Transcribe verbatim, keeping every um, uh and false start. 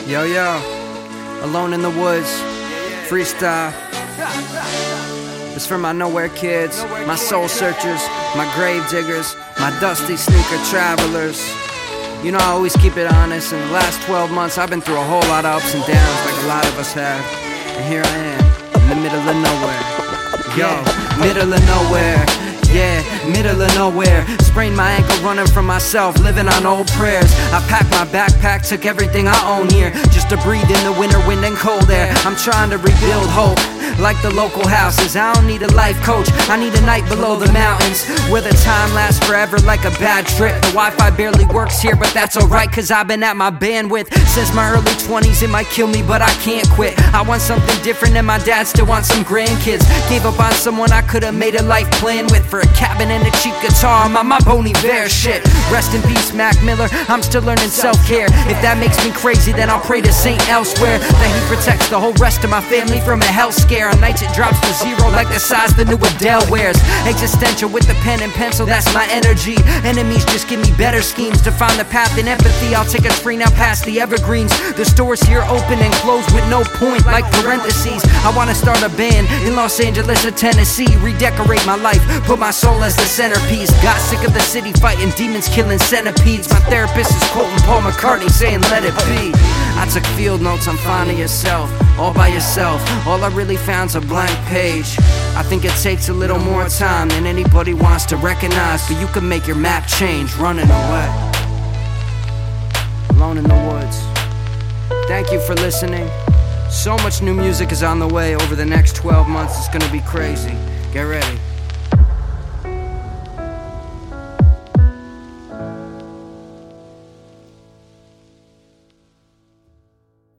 Yo, yo, Alone in the Woods, freestyle. It's for my nowhere kids, my soul searchers, my grave diggers, my dusty sneaker travelers. You know I always keep it honest. In the last twelve months I've been through a whole lot of ups and downs, like a lot of us have. And here I am, in the middle of nowhere. Yo, middle of nowhere. Yeah, middle of nowhere. Sprained my ankle running from myself, living on old prayers. I packed my backpack, took everything I own here, just to breathe in the winter wind and cold air. I'm trying to rebuild hope, like the local houses. I don't need a life coach, I need a night below the mountains, where the time lasts forever like a bad trip. The Wi-Fi barely works here, but that's alright, cause I've been at my bandwidth since my early twenties. It might kill me, but I can't quit. I want something different, and my dad still wants some grandkids. Gave up on someone I could've made a life plan with, for a cabin and a cheap guitar on my, my Bon Iver shit. Rest in peace, Mac Miller, I'm still learning self-care. If that makes me crazy, then I'll pray to Saint elsewhere, that he protects the whole rest of my family from a health scare. On nights it drops to zero, like the size the new Adele wears. Existential with the pen and pencil, that's my energy. Enemies just give me better schemes to find the path in empathy. I'll take a screen out past the evergreens. The stores here open and close with no point, like parentheses. I wanna start a band in Los Angeles or Tennessee, redecorate my life, put my soul as the centerpiece. Got sick of the city fighting demons, killing centipedes. My therapist is quoting Paul McCartney, saying let it be. I took field notes on finding yourself, all by yourself. All I really found's a blank page. I think it takes a little more time than anybody wants to recognize, but you can make your map change running away. Alone in the Woods. Thank you for listening. So much new music is on the way over the next twelve months. It's gonna be crazy. Get ready.